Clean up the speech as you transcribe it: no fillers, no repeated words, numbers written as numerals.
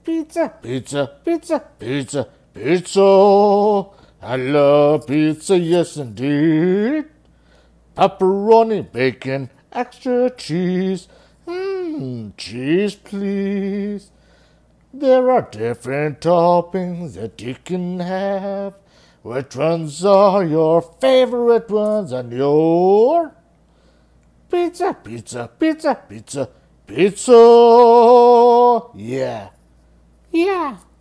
Pizza, pizza, pizza, pizza, pizza. I love pizza, yes indeed. Pepperoni, bacon, extra cheese. Cheese, please. There are different toppings that you can have. Which ones are your favorite ones on your pizza, pizza, pizza, pizza, pizza? Yeah. Yeah.